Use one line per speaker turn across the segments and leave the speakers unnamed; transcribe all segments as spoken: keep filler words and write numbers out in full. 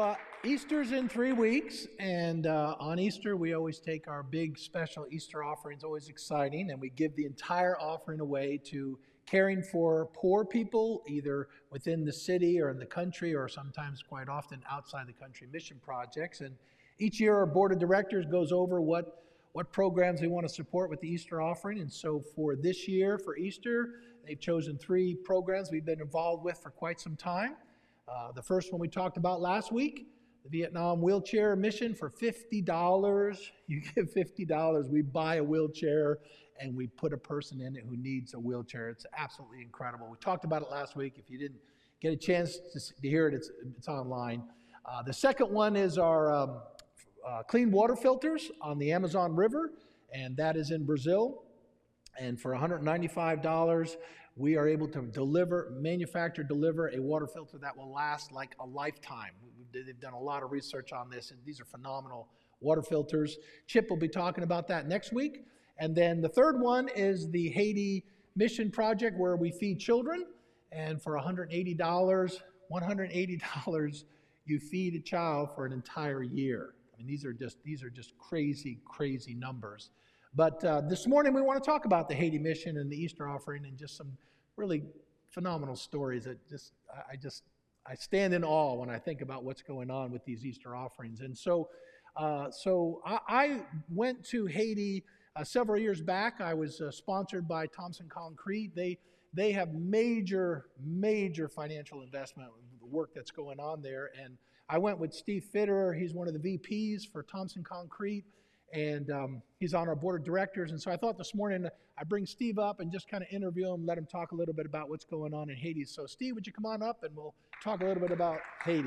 uh, Easter's in three weeks, and uh, on Easter we always take our big special Easter offering. It's always exciting, and we give the entire offering away to caring for poor people, either within the city or in the country, or sometimes quite often outside the country mission projects. And each year our board of directors goes over what, what programs they want to support with the Easter offering. And so for this year, for Easter, they've chosen three programs we've been involved with for quite some time. Uh, the first one we talked about last week, the Vietnam wheelchair mission for fifty dollars. You give fifty dollars, we buy a wheelchair, and we put a person in it who needs a wheelchair. It's absolutely incredible. We talked about it last week. If you didn't get a chance to, to hear it, it's, it's online. Uh, the second one is our um, uh, clean water filters on the Amazon River, and that is in Brazil. And for one hundred ninety-five dollars, we are able to deliver, manufacture, deliver a water filter that will last like a lifetime. They've done a lot of research on this, and these are phenomenal water filters. Chip will be talking about that next week. And then the third one is the Haiti Mission Project, where we feed children. And for one hundred eighty dollars, one hundred eighty dollars, you feed a child for an entire year. I mean, these are just, these are just crazy, crazy numbers. But uh, this morning we want to talk about the Haiti mission and the Easter offering and just some really phenomenal stories that just, I just, I stand in awe when I think about what's going on with these Easter offerings. And so, uh, so I, I went to Haiti uh, several years back. I was uh, sponsored by Thompson Concrete. They, they have major, major financial investment in the work that's going on there. And I went with Steve Fitterer. He's one of the V Ps for Thompson Concrete. And um, he's on our board of directors. And so I thought this morning I'd bring Steve up and just kind of interview him, let him talk a little bit about what's going on in Haiti. So Steve, would you come on up and we'll talk a little bit about Haiti.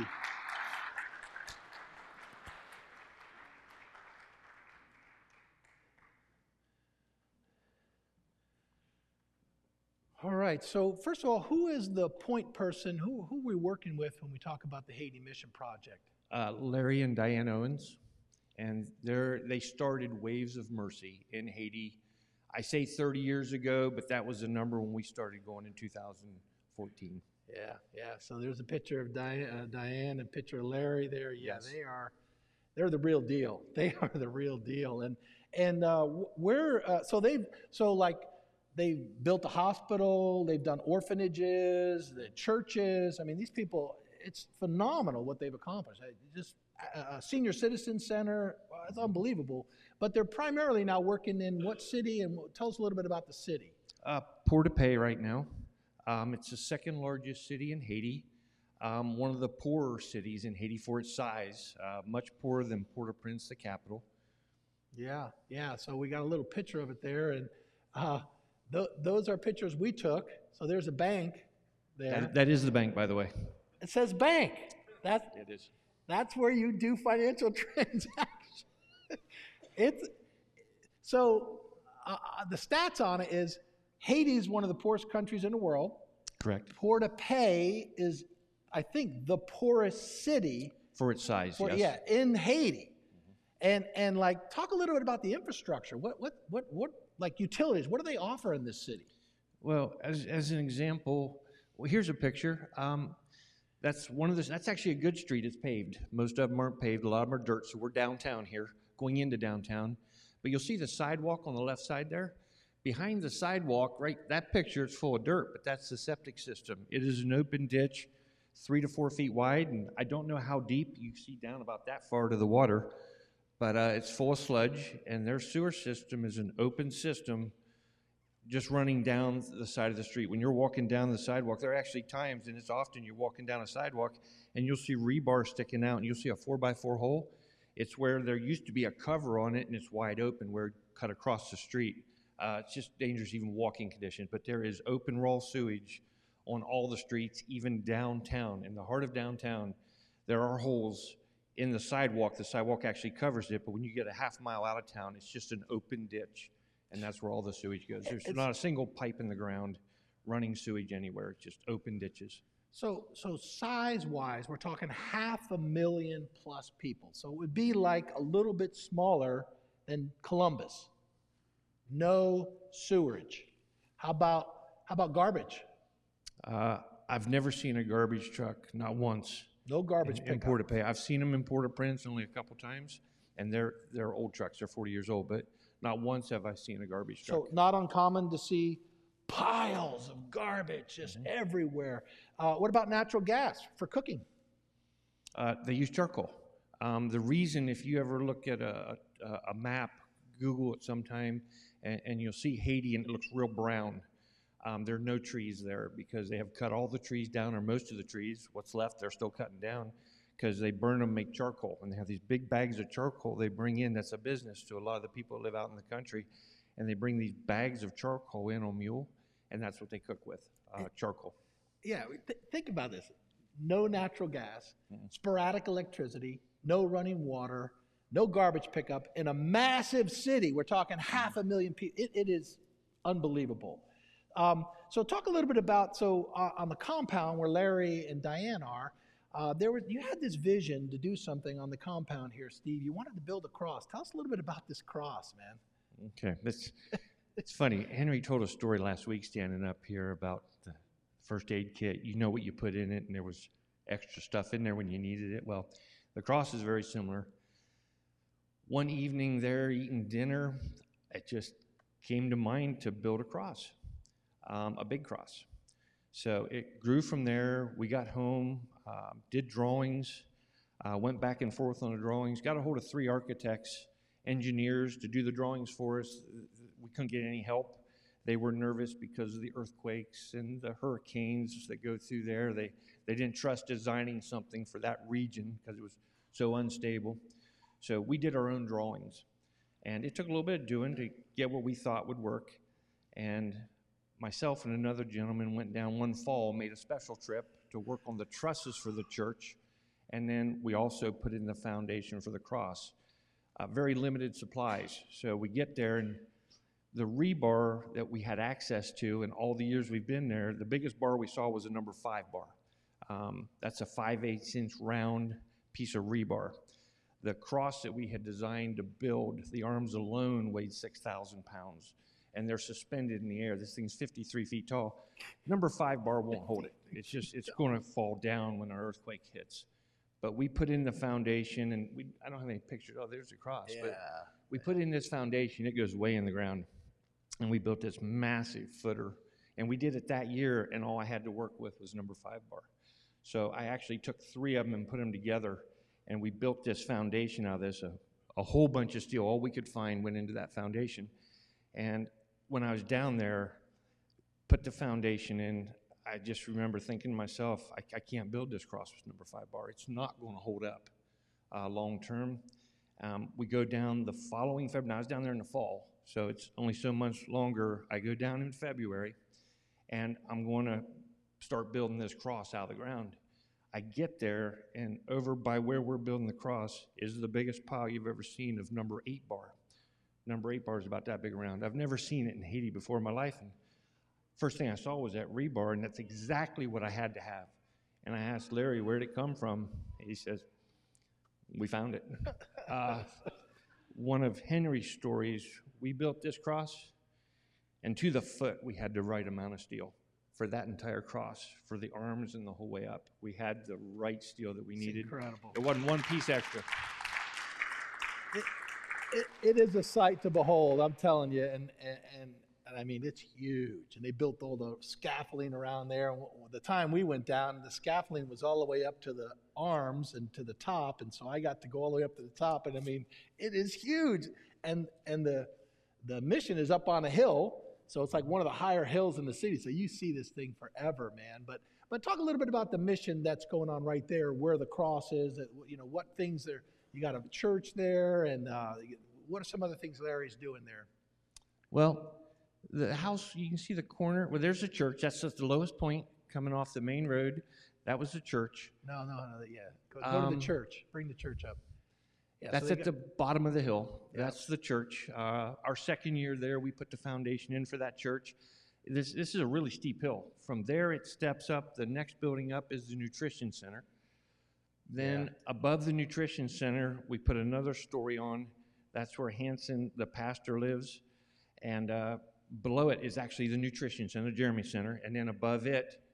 All right, so first of all, who is the point person? Who, who are we working with when we talk about the Haiti Mission Project?
Uh, Larry and Diane Owens. And they started Waves of Mercy in Haiti. I say thirty years ago, but that was the number when we started going in two thousand fourteen.
Yeah, yeah. So there's a picture of Diane, uh, Diane and a picture of Larry there. Yeah,
yes.
they are, they're the real deal. They are the real deal. And and uh, where, uh, so they've, so like they've built a hospital, they've done orphanages, the churches. I mean, these people, it's phenomenal what they've accomplished. I just. A senior citizen center, well, it's unbelievable. But they're primarily now working in what city? And tell us a little bit about the city.
Uh, Port-au-Paix right now. Um, it's the second largest city in Haiti. Um, one of the poorer cities in Haiti for its size. Uh, much poorer than Port-au-Prince, the capital.
Yeah, yeah. So we got a little picture of it there. And uh, th those are pictures we took. So there's a bank there.
That, that is the bank, by the way.
It says bank. That's,
it is.
That's where you do financial transactions. It's so uh, the stats on it is Haiti is one of the poorest countries in the world.
Correct.
Port-au-Paix is, I think, the poorest city
for its size.
For,
yes.
Yeah, in Haiti. Mm-hmm. And and like talk a little bit about the infrastructure. What what what what like utilities? What do they offer in this city?
Well, as as an example, well, here's a picture. Um, That's one of the, that's actually a good street. It's paved. Most of them aren't paved. A lot of them are dirt. So we're downtown here, going into downtown. But you'll see the sidewalk on the left side there. Behind the sidewalk, right, that picture is full of dirt, but that's the septic system. It is an open ditch, three to four feet wide, and I don't know how deep. You see down about that far to the water, but uh, it's full of sludge, and their sewer system is an open system just running down the side of the street. When you're walking down the sidewalk, there are actually times, and it's often you're walking down a sidewalk, and you'll see rebar sticking out, and you'll see a four by four hole. It's where there used to be a cover on it, and it's wide open where it cut across the street. Uh, it's just dangerous, even walking conditions, but there is open raw sewage on all the streets, even downtown. In the heart of downtown, there are holes in the sidewalk. The sidewalk actually covers it, but when you get a half mile out of town, it's just an open ditch. And that's where all the sewage goes. There's it's, not a single pipe in the ground running sewage anywhere. It's just open ditches.
So, so size-wise, we're talking half a million plus people. So it would be like a little bit smaller than Columbus. No sewerage. How about how about garbage?
Uh, I've never seen a garbage truck, not once,
No garbage
and
pickup.
imported pay. I've seen them in Port-au-Prince only a couple times, and they're they're old trucks. They're forty years old, but not once have I seen a garbage truck.
So not uncommon to see piles of garbage just
Mm-hmm.
everywhere. Uh, what about natural gas for cooking?
Uh, they use charcoal. Um, the reason, if you ever look at a, a, a map, Google it sometime, and, and you'll see Haiti and it looks real brown. Um, there are no trees there because they have cut all the trees down, or most of the trees. What's left, they're still cutting down because they burn them, make charcoal. And they have these big bags of charcoal they bring in. That's a business to a lot of the people that live out in the country. And they bring these bags of charcoal in on mule, and that's what they cook with, uh, charcoal.
Yeah, th- think about this. No natural gas,
Mm-hmm.
sporadic electricity, no running water, no garbage pickup in a massive city. We're talking half a million people. It, it is unbelievable. Um, so talk a little bit about, so uh, on the compound where Larry and Diane are, uh, there was, you had this vision to do something on the compound here, Steve. You wanted to build a cross. Tell us a little bit about this cross, man.
Okay, that's it's funny. Henry told a story last week standing up here about the first aid kit. You know what you put in it, and there was extra stuff in there when you needed it. Well, the cross is very similar. One evening there eating dinner, it just came to mind to build a cross, um, a big cross. So it grew from there. We got home, uh, did drawings, uh, went back and forth on the drawings, got a hold of three architects, engineers to do the drawings for us. We couldn't get any help. They were nervous because of the earthquakes and the hurricanes that go through there. They, they didn't trust designing something for that region because it was so unstable. So we did our own drawings. And it took a little bit of doing to get what we thought would work. And myself and another gentleman went down one fall, made a special trip to work on the trusses for the church. And then we also put in the foundation for the cross. Uh, very limited supplies. So we get there, and the rebar that we had access to in all the years we've been there, the biggest bar we saw was a number five bar. Um, that's a five eighths inch round piece of rebar. The cross that we had designed to build, the arms alone weighed six thousand pounds, and they're suspended in the air. This thing's fifty-three feet tall. Number five bar won't hold it. It's just, it's going to fall down when an earthquake hits. But we put in the foundation, and we, I don't have any pictures. Oh, there's the cross.
Yeah.
But we put in this foundation. It goes way in the ground. And we built this massive footer. And we did it that year, and all I had to work with was number five bar. So I actually took three of them and put them together, and we built this foundation out of this. A, a whole bunch of steel, all we could find went into that foundation. And when I was down there, put the foundation in, I just remember thinking to myself, I, I can't build this cross with number five bar. It's not going to hold up uh, long term. Um, we go down the following February. Now, I was down there in the fall, so it's only so much longer. I go down in February, and I'm going to start building this cross out of the ground. I get there, and over by where we're building the cross is the biggest pile you've ever seen of number eight bar. Number eight bar is about that big around. I've never seen it in Haiti before in my life. And first thing I saw was that rebar, and that's exactly what I had to have. And I asked Larry, where'd it come from? He says, we found it. Uh, one of Henry's stories, we built this cross, and to the foot, we had the right amount of steel for that entire cross, for the arms and the whole way up. We had the right steel that we
It's
needed.
incredible.
There wasn't one piece extra.
It, it, it is a sight to behold, I'm telling you, and, and, and And I mean, it's huge. And they built all the scaffolding around there. And the time we went down, the scaffolding was all the way up to the arms and to the top. And so I got to go all the way up to the top. And I mean, it is huge. And and the the mission is up on a hill. So it's like one of the higher hills in the city. So you see this thing forever, man. But but talk a little bit about the mission that's going on right there, where the cross is, you know, what things there. You got a church there, and uh, what are some other things Larry's doing there?
Well, the house, you can see the corner. Well, there's a church. That's just the lowest point coming off the main road. That was the church.
No, no, no. Yeah, go, go to
Um,
the church. Bring the church up. Yeah, so
That's
they
at
got-
the bottom of the hill.
Yeah.
That's the church. Uh, our second year there, we put the foundation in for that church. This this is a really steep hill. From there, it steps up. The next building up is the nutrition center. Then
Yeah.
above the nutrition center, we put another story on. That's where Hanson, the pastor, lives. And uh, below it is actually the nutrition center, Jeremy Center. And then above it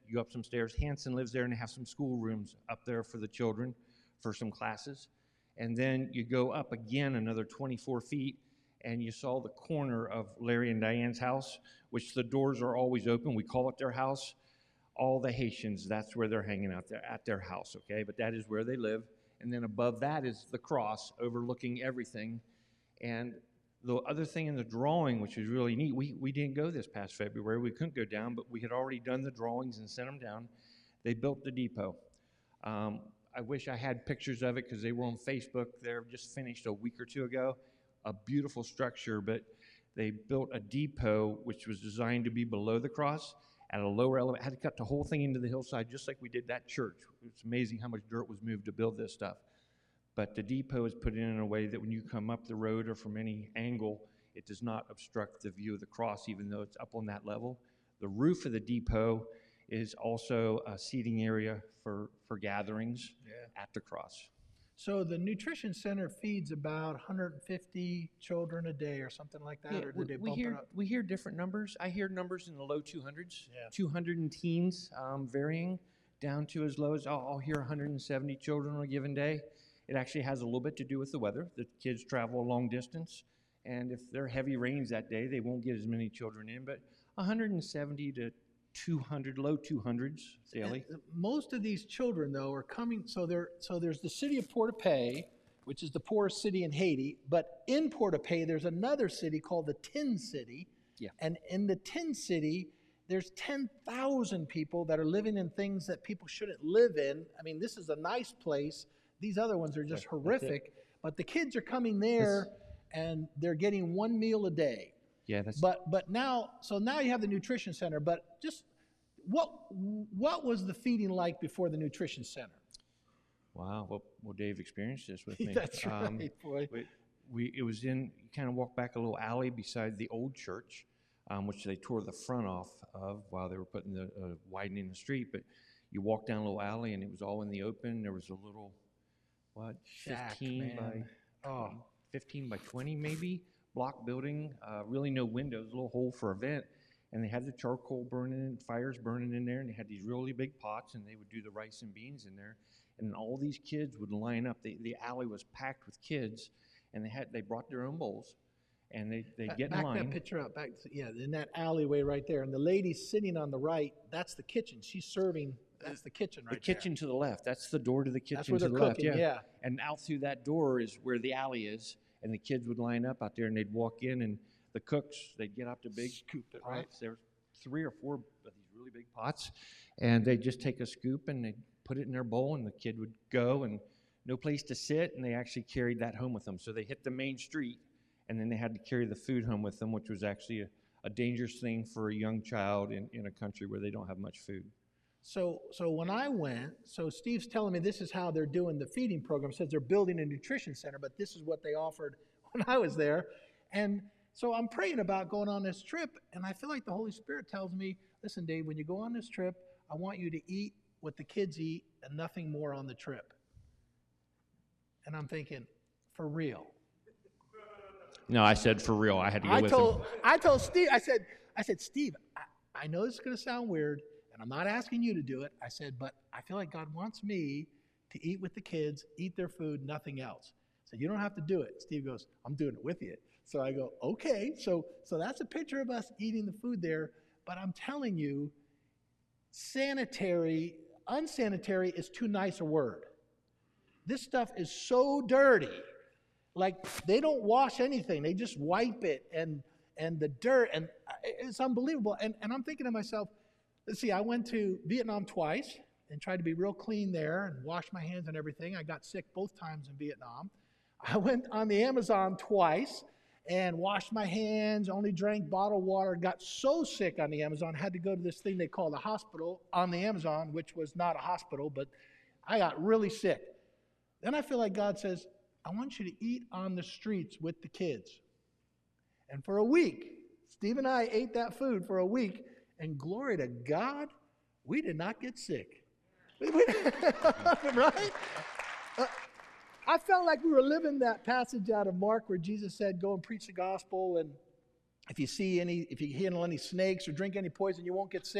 you go up some stairs. Hanson lives there, and they have some school rooms up there for the children for some classes. And then you go up again another twenty-four feet, and you saw the corner of Larry and Diane's house, which the doors are always open. We call it their house. All the Haitians, that's where they're hanging out there, at their house, okay? But that is where they live. And then above that is the cross overlooking everything. And the other thing in the drawing, which is really neat, we, we didn't go this past February. We couldn't go down, but we had already done the drawings and sent them down. They built the depot. Um, I wish I had pictures of it because they were on Facebook. They're just finished a week or two ago. A beautiful structure, but they built a depot which was designed to be below the cross at a lower elevation. Had to cut the whole thing into the hillside just like we did that church. It's amazing how much dirt was moved to build this stuff. But the depot is put in in a way that when you come up the road or from any angle, it does not obstruct the view of the cross, even though it's up on that level. The roof of the depot is also a seating area for, for gatherings yeah. at the cross.
So the nutrition center feeds about one hundred fifty children a day or something like that,
Yeah,
or
we,
did they
we
bump
hear
it up?
we hear different numbers. I hear numbers in the low two hundreds,
Yeah.
two hundred and teens, um, varying down to as low as I'll, I'll hear one hundred seventy children on a given day. It actually has a little bit to do with the weather. The kids travel a long distance, and if there are heavy rains that day, they won't get as many children in. But one hundred seventy to two hundred, low two hundreds daily.
And most of these children, though, are coming. So there, so there's the city of Port-au-Paix, which is the poorest city in Haiti. But in Port-au-Paix, there's another city called the Tin City.
Yeah.
And in the Tin City, there's ten thousand people that are living in things that people shouldn't live in. I mean, this is a nice place. These other ones are just
That's
horrific. But the kids are coming there, and they're getting one meal a day.
Yeah, that's.
But but now, so now you have the nutrition center. But just what what was the feeding like before the nutrition center?
Wow. Well, well Dave experienced this with me.
That's right,
um,
boy.
We, we it was in. You kind of walk back a little alley beside the old church, um, which they tore the front off of while they were putting the uh, widening the street. But you walk down a little alley, and it was all in the open. There was a little what
Shack,
fifteen
man.
by
Oh.
fifteen by twenty maybe. Block building, uh, really no windows, a little hole for a vent, and they had the charcoal burning and fires burning in there, and they had these really big pots, and they would do the rice and beans in there, and all these kids would line up. The, the alley was packed with kids, and they had they brought their own bowls, and they they
Back-
get in
back
line.
that picture up. Back, yeah, in that alleyway right there. And the lady sitting on the right, that's the kitchen. She's serving. That's the kitchen
The
right
kitchen to the left. That's the door to the kitchen
That's where
to
they're
the left.
cooking, yeah.
And out through that door is where the alley is, and the kids would line up out there, and they'd walk in, and the cooks, they'd get out to big
Scoop it,
pots.
right?
There's three or four of these really big pots, and they'd just take a scoop and they'd put it in their bowl, and the kid would go, and no place to sit, and they actually carried that home with them. So they hit the main street, and then they had to carry the food home with them, which was actually a, a dangerous thing for a young child in, in a country where they don't have much food.
So, so when I went, so Steve's telling me this is how they're doing the feeding program. It says they're building a nutrition center, but this is what they offered when I was there. And so I'm praying about going on this trip, and I feel like the Holy Spirit tells me, listen, Dave, when you go on this trip, I want you to eat what the kids eat and nothing more on the trip. And I'm thinking, for real.
No, I said for real. I had to go
I
with
told
him.
I told Steve, I said, I said, Steve, I, I know this is going to sound weird, and I'm not asking you to do it. I said, but I feel like God wants me to eat with the kids, eat their food, nothing else. So you don't have to do it. Steve goes, I'm doing it with you. So I go, okay. So so that's a picture of us eating the food there. But I'm telling you, sanitary, unsanitary is too nice a word. This stuff is so dirty. Like, they don't wash anything. They just wipe it, and and the dirt, and it's unbelievable. And, and I'm thinking to myself, let's see, I went to Vietnam twice and tried to be real clean there and wash my hands and everything. I got sick both times in Vietnam. I went on the Amazon twice and washed my hands, only drank bottled water, got so sick on the Amazon, had to go to this thing they call the hospital on the Amazon, which was not a hospital, but I got really sick. Then I feel like God says, I want you to eat on the streets with the kids. And for a week, Steve and I ate that food for a week, and glory to God, we did not get sick. Right? Uh, I felt like we were living that passage out of Mark where Jesus said, go and preach the gospel, and if you see any, if you handle any snakes or drink any poison, you won't get sick.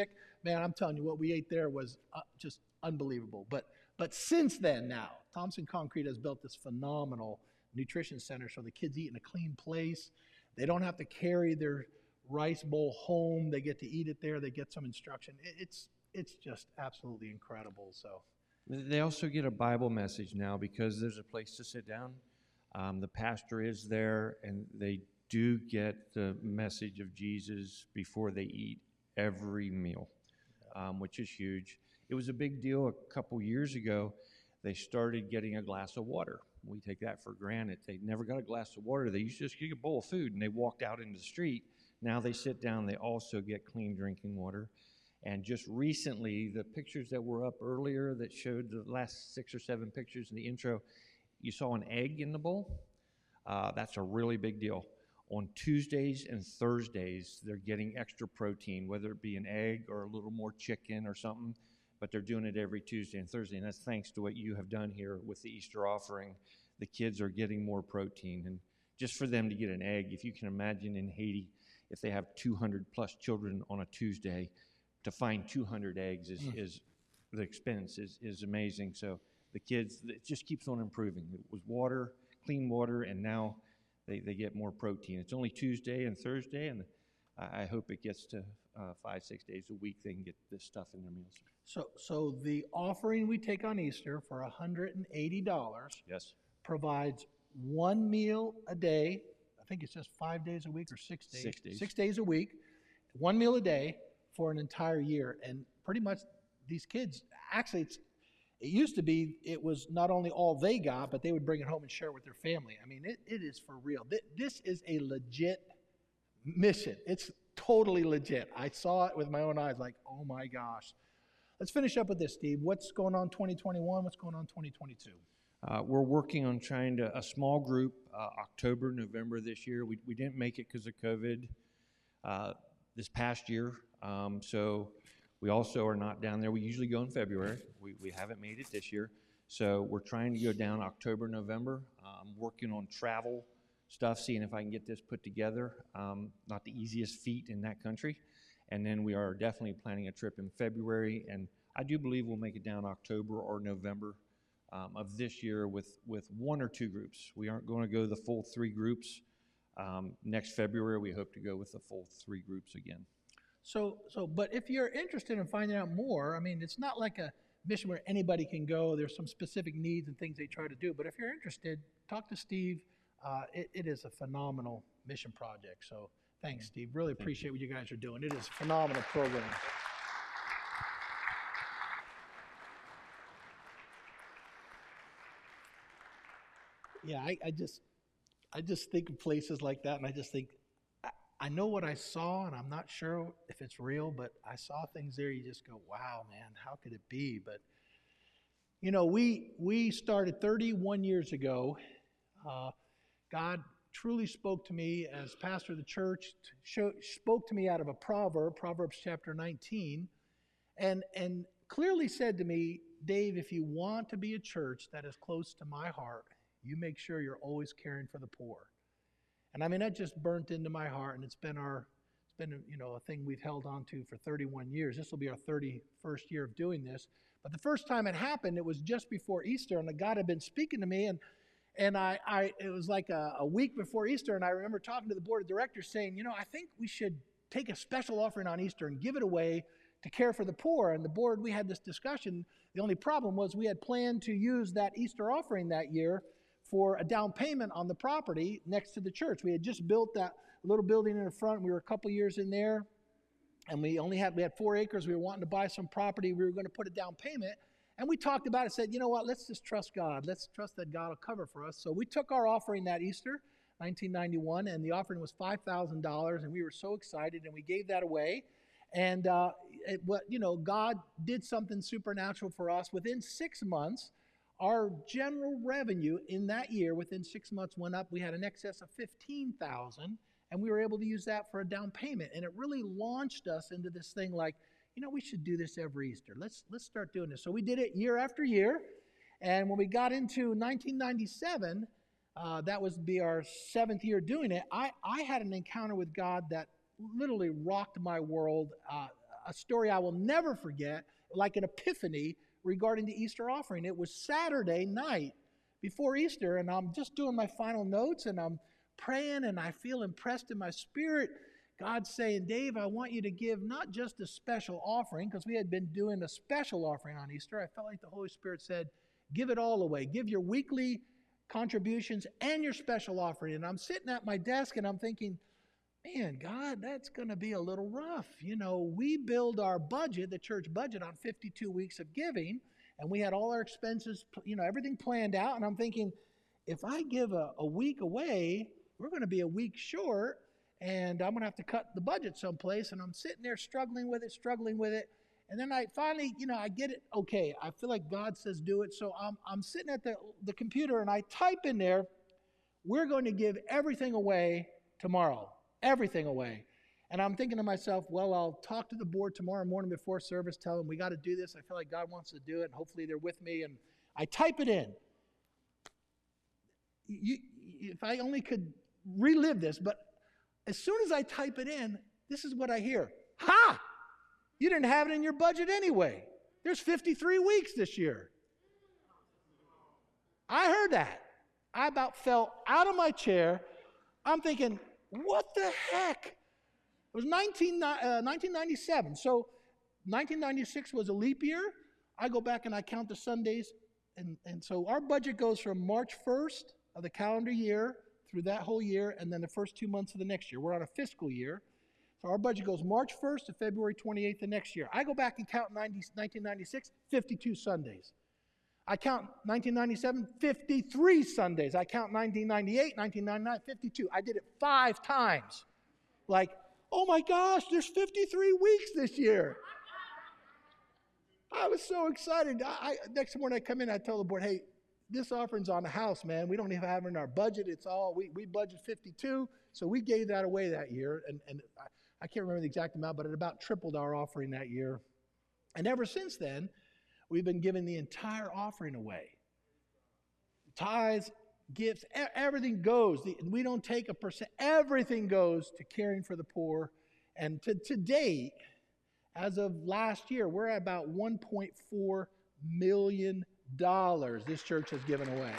man, I'm telling you, what we ate there was uh, just unbelievable. But but since then, now Thompson Concrete has built this phenomenal nutrition center, so the kids eat in a clean place. They don't have to carry their rice bowl home. They get to eat it there. They get some instruction. It, it's it's just absolutely incredible. So
they also get a Bible message now because there's a place to sit down. Um, the pastor is there, and they do get the message of Jesus before they eat every meal, um, which is huge. It was a big deal a couple years ago. They started getting a glass of water. We take that for granted. They never got a glass of water. They used to just get a bowl of food, and they walked out into the street. Now they sit down. They also get clean drinking water. And just recently, the pictures that were up earlier that showed the last six or seven pictures in the intro, you saw an egg in the bowl. Uh, that's a really big deal. On Tuesdays and Thursdays, they're getting extra protein, whether it be an egg or a little more chicken or something, but they're doing it every Tuesday and Thursday, and that's thanks to what you have done here with the Easter offering. The kids are getting more protein, and just for them to get an egg, if you can imagine in Haiti, if they have two hundred plus children on a Tuesday, to find two hundred eggs is, mm. is the expense is, is amazing. So the kids, it just keeps on improving. It was water, clean water, and now they, they get more protein. It's only Tuesday and Thursday, and I, I hope it gets to uh, five, six days a week they can get this stuff in their meals.
So so the offering we take on Easter for one hundred eighty dollars
yes.
provides one meal a day. I think it's just five days a week or six days.
Six days.
Six days a week, one meal a day for an entire year. And pretty much these kids, actually it's, it used to be, it was not only all they got, but they would bring it home and share it with their family. I mean, it, it is for real. This is a legit mission. It's totally legit. I saw it with my own eyes, like, oh my gosh. Let's finish up with this, Steve. What's going on twenty twenty-one? What's going on twenty twenty-two?
Uh, we're working on trying to, a small group, uh, October, November this year. We, we didn't make it because of COVID uh, this past year. Um, so we also are not down there. We usually go in February. We, we haven't made it this year. So we're trying to go down October, November. I'm um, working on travel stuff, seeing if I can get this put together. Um, not the easiest feat in that country. And then we are definitely planning a trip in February. And I do believe we'll make it down October or November um, of this year with, with one or two groups. We aren't going to go the full three groups. Um, next February, we hope to go with the full three groups again.
So, so, but if you're interested in finding out more, I mean, it's not like a mission where anybody can go. There's some specific needs and things they try to do. But if you're interested, talk to Steve. Uh, it, it is a phenomenal mission project. So thanks, Steve. Really appreciate what you guys are doing. It is a phenomenal program. Yeah, I, I just, I just think of places like that, and I just think, I, I know what I saw, and I'm not sure if it's real, but I saw things there. You just go, wow, man, how could it be? But you know, we we started thirty-one years ago. Uh, God truly spoke to me as pastor of the church, show, spoke to me out of a proverb, Proverbs chapter nineteen, and and clearly said to me, Dave, if you want to be a church that is close to my heart, you make sure you're always caring for the poor. And I mean, that just burnt into my heart, and it's been our, it's been, you know, a thing we've held on to for thirty-one years. This will be our thirty-first year of doing this. But the first time it happened, it was just before Easter, and God had been speaking to me, and and I, I it was like a, a week before Easter, and I remember talking to the board of directors saying, you know, I think we should take a special offering on Easter and give it away to care for the poor. And the board, we had this discussion. The only problem was we had planned to use that Easter offering that year for a down payment on the property next to the church. We had just built that little building in the front. We were a couple years in there, and we only had, we had four acres. We were wanting to buy some property. We were going to put a down payment. And we talked about it, said, you know what, let's just trust God. Let's trust that God will cover for us. So we took our offering that Easter, nineteen ninety-one, and the offering was five thousand dollars, and we were so excited, and we gave that away. And, uh, it, what, you know, God did something supernatural for us. Within six months, our general revenue in that year, within six months, went up. We had an excess of fifteen thousand dollars, and we were able to use that for a down payment. And it really launched us into this thing like, you know, we should do this every Easter. Let's let's start doing this. So we did it year after year. And when we got into nineteen ninety-seven, uh, that was be our seventh year doing it, I, I had an encounter with God that literally rocked my world. Uh, a story I will never forget, like an epiphany regarding the Easter offering. It was Saturday night before Easter, and I'm just doing my final notes, and I'm praying, and I feel impressed in my spirit. God's saying, Dave, I want you to give not just a special offering, because we had been doing a special offering on Easter. I felt like the Holy Spirit said, give it all away. Give your weekly contributions and your special offering. And I'm sitting at my desk, and I'm thinking, man, God, that's going to be a little rough. You know, we build our budget, the church budget, on fifty-two weeks of giving, and we had all our expenses, you know, everything planned out. And I'm thinking, if I give a, a week away, we're going to be a week short, and I'm going to have to cut the budget someplace. And I'm sitting there struggling with it, struggling with it. And then I finally, you know, I get it. Okay, I feel like God says do it. So I'm, I'm sitting at the, the computer, and I type in there, we're going to give everything away tomorrow. Everything away. And I'm thinking to myself, well, I'll talk to the board tomorrow morning before service, tell them we got to do this. I feel like God wants to do it, and hopefully they're with me. And I type it in. You, if I only could relive this, but as soon as I type it in, this is what I hear. Ha! You didn't have it in your budget anyway. There's fifty-three weeks this year. I heard that. I about fell out of my chair. I'm thinking, what the heck? It was nineteen ninety-seven. So nineteen ninety-six was a leap year. I go back and I count the Sundays. And, and so our budget goes from March first of the calendar year through that whole year, and then the first two months of the next year. We're on a fiscal year. So our budget goes March first to February twenty-eighth the next year. I go back and count nineteen ninety-six, fifty-two Sundays. I count nineteen ninety-seven, fifty-three Sundays. I count nineteen ninety-eight, nineteen ninety-nine, fifty-two. I did it five times. Like, oh my gosh, there's fifty-three weeks this year. I was so excited. I, I, next morning I come in, I tell the board, hey, this offering's on the house, man. We don't even have it in our budget. It's all, we, we budget fifty-two, so we gave that away that year. And, and I, I can't remember the exact amount, but it about tripled our offering that year. And ever since then, we've been giving the entire offering away. Tithes, gifts, everything goes. We don't take a percent. Everything goes to caring for the poor. And to, to date, as of last year, we're at about one point four million dollars this church has given away.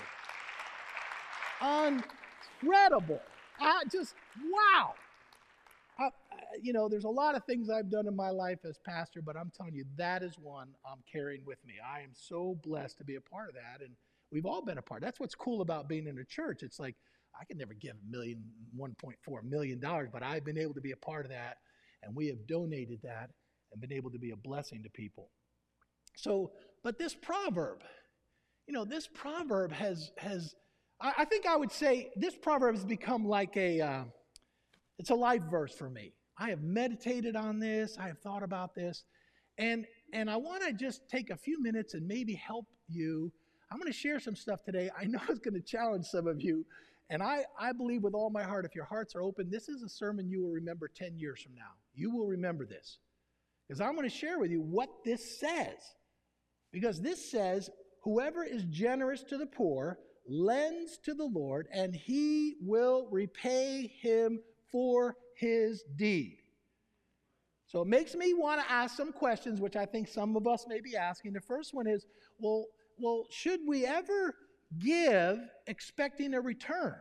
Incredible. I just, wow. I, you know, there's a lot of things I've done in my life as pastor, but I'm telling you, that is one I'm carrying with me. I am so blessed to be a part of that, and we've all been a part. That's what's cool about being in a church. It's like, I can never give a million, one point four million dollars, but I've been able to be a part of that, and we have donated that and been able to be a blessing to people. So, but this proverb, you know, this proverb has, has I, I think I would say this proverb has become like a, uh, it's a life verse for me. I have meditated on this. I have thought about this. And, and I want to just take a few minutes and maybe help you. I'm going to share some stuff today. I know it's going to challenge some of you. And I, I believe with all my heart, if your hearts are open, this is a sermon you will remember ten years from now. You will remember this. Because I'm going to share with you what this says. Because this says, whoever is generous to the poor lends to the Lord, and he will repay him for his deed. So it makes me want to ask some questions, which I think some of us may be asking. The first one is, well, well, should we ever give expecting a return?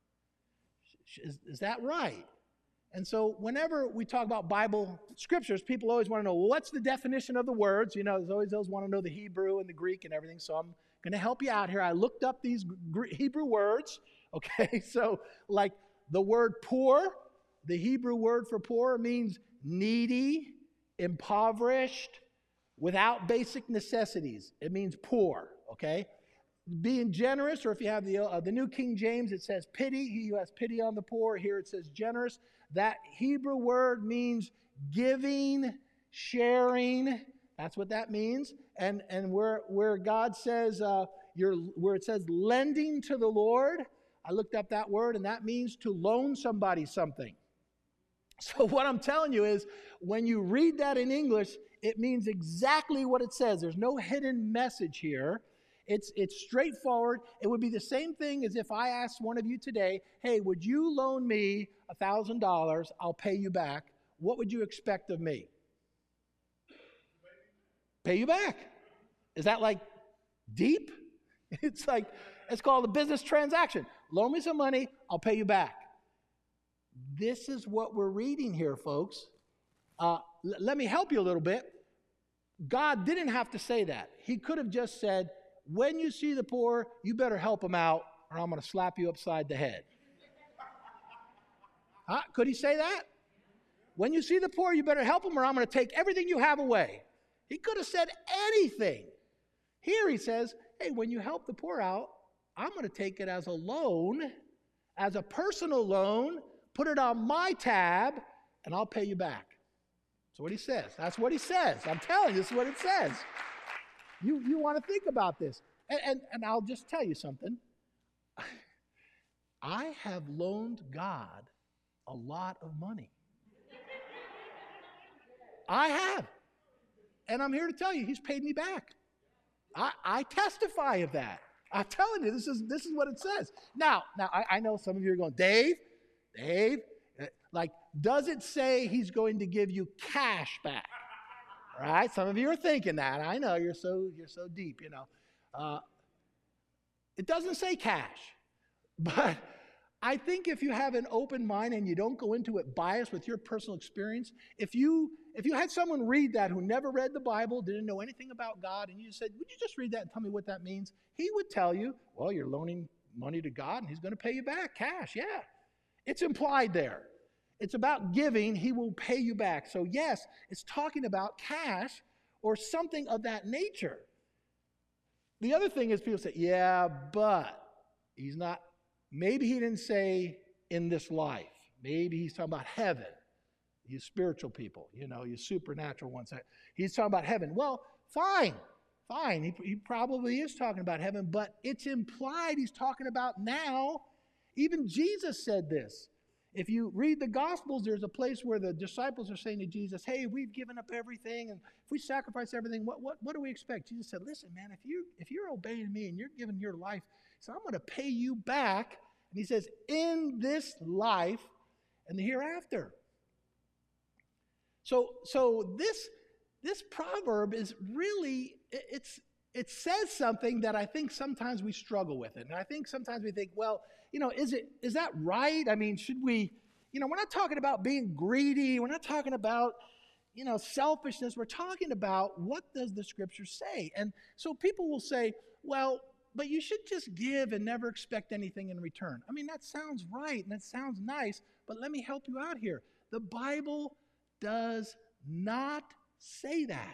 Is, is that right? And so whenever we talk about Bible scriptures, people always want to know, well, what's the definition of the words? You know, there's always those want to know the Hebrew and the Greek and everything. So I'm going to help you out here. I looked up these Hebrew words. Okay, so like the word poor, the Hebrew word for poor means needy, impoverished, without basic necessities. It means poor, okay? Being generous, or if you have the, uh, the New King James, it says pity. He who has pity on the poor. Here it says generous. That Hebrew word means giving, sharing. That's what that means. And, and where, where God says, uh, you're, where it says lending to the Lord, I looked up that word, and that means to loan somebody something. So what I'm telling you is, when you read that in English, it means exactly what it says. There's no hidden message here. It's, it's straightforward. It would be the same thing as if I asked one of you today, hey, would you loan me one thousand dollars? I'll pay you back. What would you expect of me? pay you back. Is that like deep? It's like, it's called a business transaction. Loan me some money, I'll pay you back. This is what we're reading here, folks. Uh, l- let me help you a little bit. God didn't have to say that. He could have just said, when you see the poor, you better help them out, or I'm going to slap you upside the head. Huh? Could he say that? When you see the poor, you better help them, or I'm going to take everything you have away. He could have said anything. Here he says, hey, when you help the poor out, I'm going to take it as a loan, as a personal loan, put it on my tab, and I'll pay you back. That's what he says. That's what he says. I'm telling you, this is what it says. You, you want to think about this. And, and, and I'll just tell you something. I have loaned God a lot of money. I have. And I'm here to tell you, he's paid me back. I, I testify of that. I'm telling you, this is this is what it says. Now, now I, I know some of you are going, Dave, Dave, like, does it say he's going to give you cash back? Right? Some of you are thinking that. I know you're so you're so deep, you know. Uh, it doesn't say cash, but I think if you have an open mind and you don't go into it biased with your personal experience, if you if you had someone read that who never read the Bible, didn't know anything about God, and you said, would you just read that and tell me what that means? He would tell you, well, you're loaning money to God and he's going to pay you back, cash, yeah. It's implied there. It's about giving, he will pay you back. So yes, it's talking about cash or something of that nature. The other thing is people say, yeah, but he's not, maybe he didn't say in this life. Maybe he's talking about heaven. You spiritual people, you know, you supernatural ones. He's talking about heaven. Well, fine, fine. He, he probably is talking about heaven, but it's implied he's talking about now. Even Jesus said this. If you read the Gospels, there's a place where the disciples are saying to Jesus, hey, we've given up everything, and if we sacrifice everything, what, what, what do we expect? Jesus said, listen, man, if, you, if you're obeying me and you're giving your life, so I'm going to pay you back. And he says, in this life and the hereafter. So, so this, this proverb is really, it's, it says something that I think sometimes we struggle with it. And I think sometimes we think, well, you know, is it, is that right? I mean, should we, you know, we're not talking about being greedy. We're not talking about, you know, selfishness. We're talking about what does the scripture say? And so people will say, well, but you should just give and never expect anything in return. I mean, that sounds right and that sounds nice, but let me help you out here. The Bible does not say that.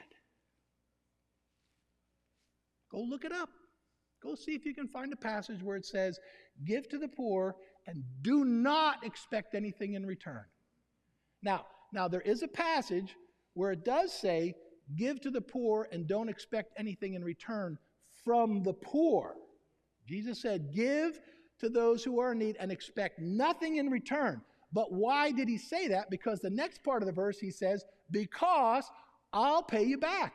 Go look it up. Go see if you can find a passage where it says, give to the poor and do not expect anything in return. Now, now there is a passage where it does say, give to the poor and don't expect anything in return from the poor. Jesus said, give to those who are in need and expect nothing in return. But why did he say that? Because the next part of the verse he says, because I'll pay you back.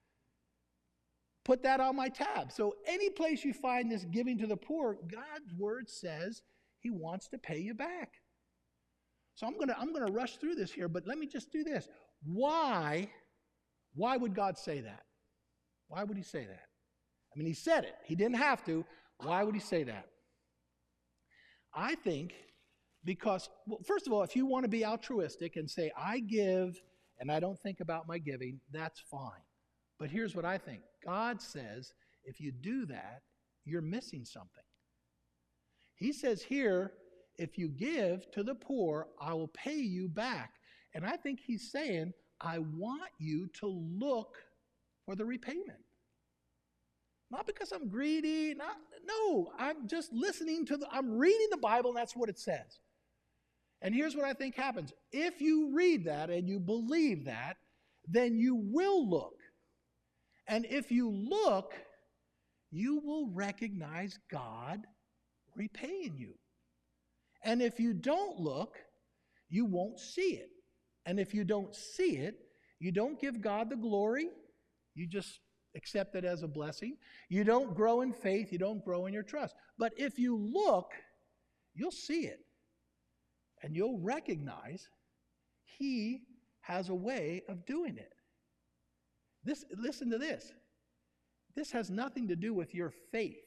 Put that on my tab. So any place you find this giving to the poor, God's word says he wants to pay you back. So I'm going to I'm going to rush through this here, but let me just do this. Why, why would God say that? Why would he say that? I mean, he said it. He didn't have to. Why would he say that? I think because, well, first of all, if you want to be altruistic and say, I give and I don't think about my giving, that's fine. But here's what I think. God says, if you do that, you're missing something. He says here, if you give to the poor, I will pay you back. And I think he's saying, I want you to look for the repayment. Not because I'm greedy, not, no, I'm just listening to the, I'm reading the Bible and that's what it says. And here's what I think happens. If you read that and you believe that, then you will look. And if you look, you will recognize God repaying you. And if you don't look, you won't see it. And if you don't see it, you don't give God the glory. You just accept it as a blessing. You don't grow in faith. You don't grow in your trust. But if you look, you'll see it. And you'll recognize he has a way of doing it. This, listen to this. This has nothing to do with your faith.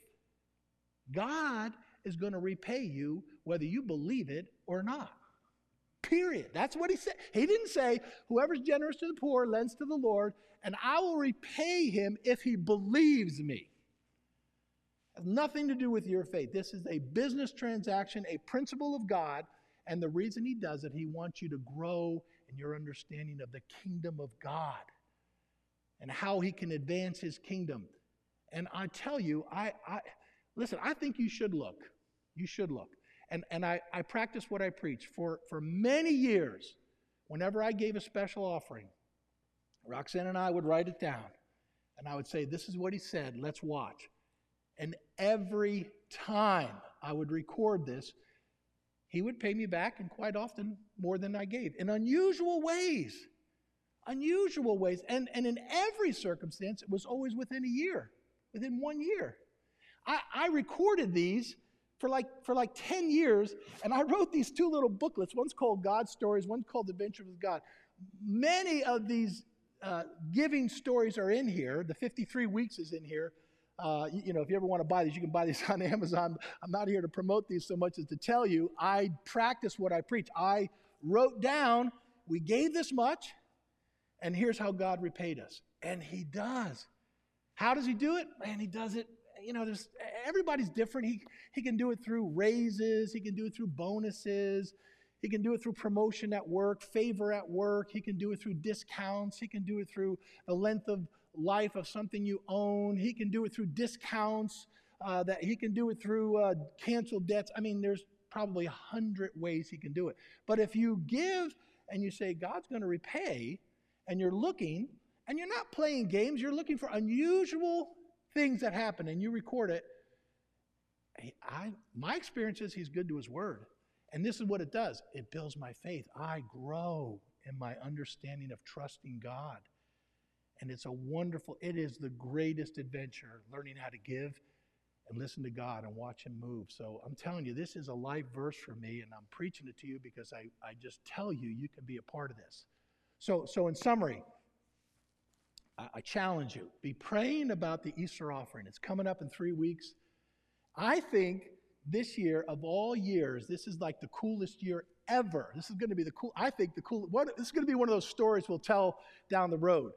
God is going to repay you whether you believe it or not. Period. That's what he said. He didn't say, whoever's generous to the poor lends to the Lord, and I will repay him if he believes me. It has nothing to do with your faith. This is a business transaction, a principle of God, and the reason he does it, he wants you to grow in your understanding of the kingdom of God and how he can advance his kingdom. And I tell you, I, I listen, I think you should look. You should look. And, and I, I practice what I preach. For, for many years, whenever I gave a special offering, Roxanne and I would write it down. And I would say, this is what he said, let's watch. And every time I would record this, he would pay me back, and quite often more than I gave, in unusual ways. Unusual ways. And, and in every circumstance, it was always within a year, within one year. I, I recorded these for like, for like ten years, and I wrote these two little booklets. One's called God Stories, one's called Adventures with God. Many of these uh, giving stories are in here. The fifty-three weeks is in here. Uh, you, you know, if you ever want to buy these, you can buy these on Amazon. I'm not here to promote these so much as to tell you, I practice what I preach. I wrote down, we gave this much, and here's how God repaid us. And he does. How does he do it? Man, he does it. You know, there's everybody's different. He, he can do it through raises. He can do it through bonuses. He can do it through promotion at work, favor at work. He can do it through discounts. He can do it through the length of life of something you own. He can do it through discounts. Uh, that he can do it through uh, canceled debts. I mean, there's probably a hundred ways he can do it. But if you give and you say, God's going to repay, and you're looking, and you're not playing games, you're looking for unusual things that happen, and you record it. I, my experience is he's good to his word. And this is what it does. It builds my faith. I grow in my understanding of trusting God. And it's a wonderful, it is the greatest adventure, learning how to give and listen to God and watch him move. So I'm telling you, this is a life verse for me, and I'm preaching it to you because I, I just tell you, you can be a part of this. So, so in summary, I, I challenge you, be praying about the Easter offering. It's coming up in three weeks. I think this year, of all years, this is like the coolest year ever. This is going to be the cool, I think the cool, what, this is going to be one of those stories we'll tell down the road.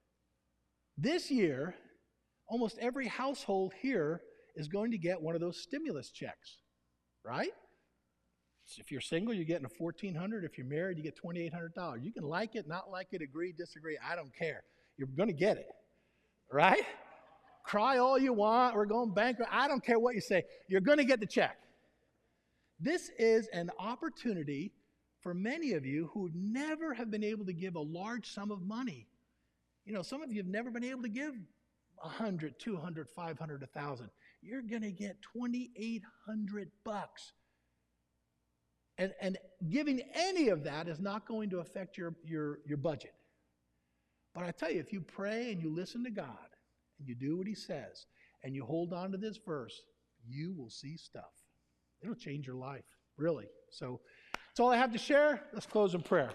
This year, almost every household here is going to get one of those stimulus checks, right? So if you're single, you're getting a fourteen hundred dollars. If you're married, you get twenty-eight hundred dollars. You can like it, not like it, agree, disagree. I don't care. You're going to get it, right? Cry all you want. We're going bankrupt. I don't care what you say. You're going to get the check. This is an opportunity for many of you who never have been able to give a large sum of money. You know, some of you have never been able to give one hundred, two hundred, five hundred, one thousand. You're going to get twenty-eight hundred bucks. And, and giving any of that is not going to affect your, your, your budget. But I tell you, if you pray and you listen to God and you do what he says and you hold on to this verse, you will see stuff. It'll change your life, really. So that's all I have to share. Let's close in prayer.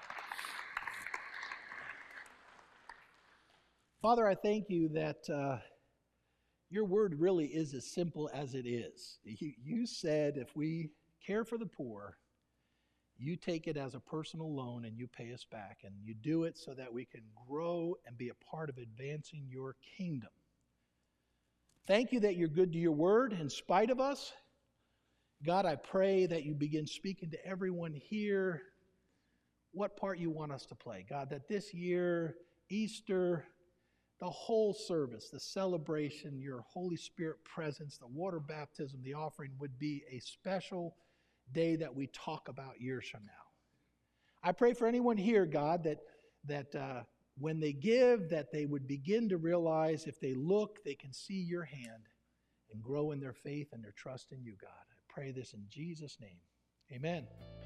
Father, I thank you that uh, your word really is as simple as it is. You, you said if we care for the poor, you take it as a personal loan and you pay us back. And you do it so that we can grow and be a part of advancing your kingdom. Thank you that you're good to your word in spite of us. God, I pray that you begin speaking to everyone here what part you want us to play. God, that this year, Easter, the whole service, the celebration, your Holy Spirit presence, the water baptism, the offering would be a special day that we talk about years from now. I pray for anyone here, God, that, that uh, when they give, that they would begin to realize if they look, they can see your hand and grow in their faith and their trust in you, God. I pray this in Jesus' name. Amen.